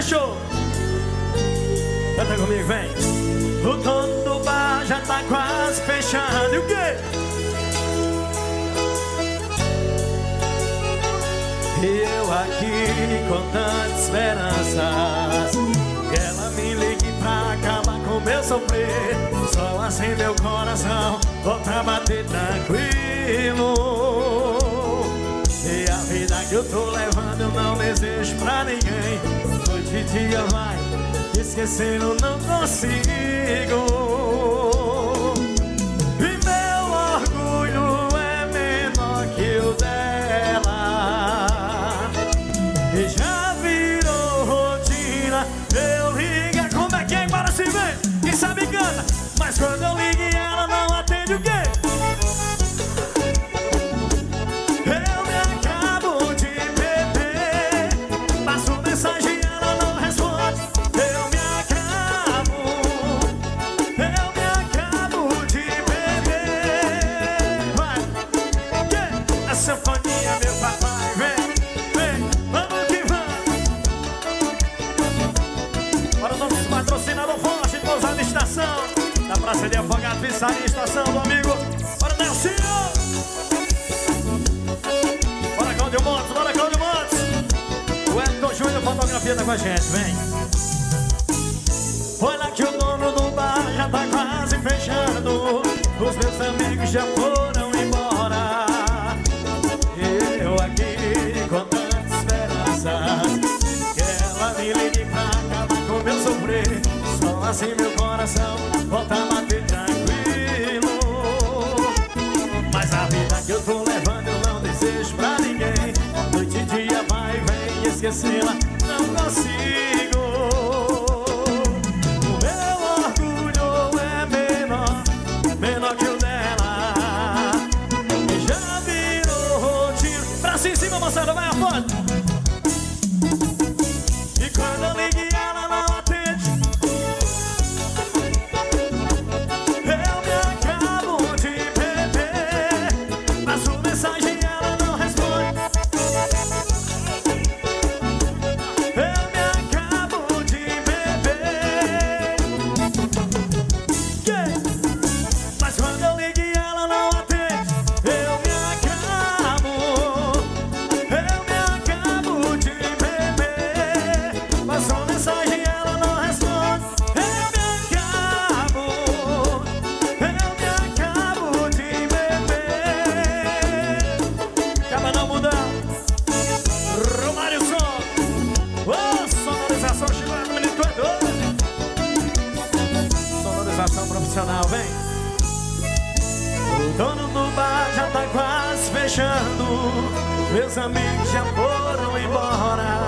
fechou. Canta comigo, vem. O dono do bar já tá quase fechando. E o quê? E eu aqui contando esperanças, que ela me ligue pra acabar com meu sofrer. Só assim meu coração volta a bater tranquilo. E a vida que eu tô levando eu não desejo pra ninguém. Noite e dia vai, esquecendo não consigo. E meu orgulho é menor que o dela. E já virou rotina. Eu ligo, como é que é? Agora se vem, quem sabe canta. Mas quando eu ligo ela não atende, o quê? Eu me acabo de beber, passo mensagem e ela não responde. Eu me acabo de beber. Vai, que? A sinfonia, meu papai, vem, vem, vamos que vamos. Para o nosso patrocinador forte, pousada estação, da Praça de Afogado, Pizzaria Estação do amigo. Bora, Nelsinho! Bora, Cláudio Montes, bora, Cláudio Montes! O Elton Júnior, fotografia tá com a gente, vem! Olha que o dono do bar já tá quase fechando. Os meus amigos já foram embora. Eu aqui com tantas esperanças, que ela me ligue pra acabar com meu sofrer. Só assim meu coração volta a bater tranquilo. Mas a vida que eu tô levando eu não desejo pra ninguém. Noite e dia vai e vem, esquecê-la não consigo. O meu orgulho é menor que o dela. E já virou rotina. Pra cima, moçada, vai a foto. E quando eu ligo ela não atende. Eu me acabo de beber, passo mensagem e ela não responde. Eu me acabo de beber. Que? Mas quando eu ligo ela não atende. Eu me acabo de beber, passo mensagem e ela não responde. Eu me acabo de beber. Acaba não mudar. Romário Som. Ô, sonorização chegando, menino, tu é doido. Sonorização profissional, vem. O dono do bar já tá quase fechando. Meus amigos já foram embora.